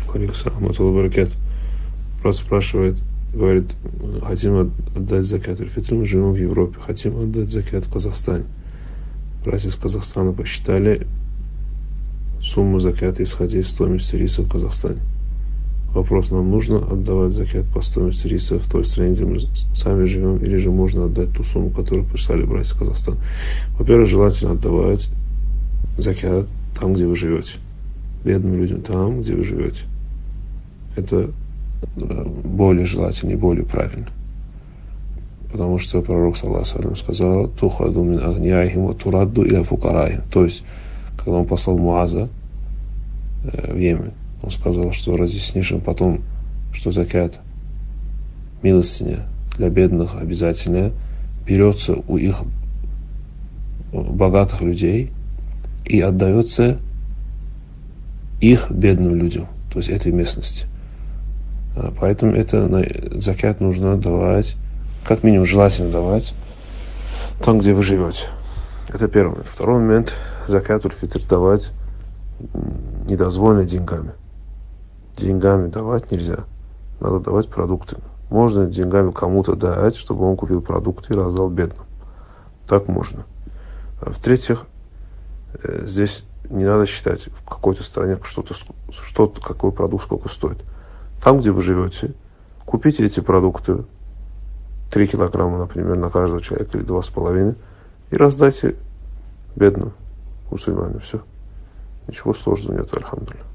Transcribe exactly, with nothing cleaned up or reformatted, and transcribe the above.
Баракет. Просто спрашивает, говорит, хотим отдать закат аль-фитр, мы живем в Европе, хотим отдать закат в Казахстане. Братья из Казахстана посчитали сумму заката, исходя из стоимости риса в Казахстане. Вопрос, нам нужно отдавать закат по стоимости риса в той стране, где мы сами живем, или же можно отдать ту сумму, которую прислали братья из Казахстана? Во-первых, желательно отдавать закат там, где вы живете. Бедным людям там, где вы живете. Это более желательно и более правильно. Потому что пророк, саллаллаху алейхи ва саллям, сказал: тухаду мин агнияхим ва турадду иля фукарахим. То есть, когда он послал Муаза в Йемен, он сказал, что разъяснишь им потом, что закат, милостиня для бедных обязательно берется у их богатых людей и отдается их бедным людям, то есть этой местности. Поэтому это закат нужно давать, как минимум желательно давать там, где вы живете. Это первый момент. Второй момент: закат аль-фитр давать недозволено деньгами. Деньгами давать нельзя. Надо давать продуктами. Можно деньгами кому-то дать, чтобы он купил продукты и раздал бедным. Так можно. В-третьих, здесь не надо считать в какой-то стране что-то, что-то, какой продукт сколько стоит. Там, где вы живете, купите эти продукты, три килограмма, например, на каждого человека, или два с половиной, и раздайте бедным мусульманам. Все. Ничего сложного нет, альхамдулилля.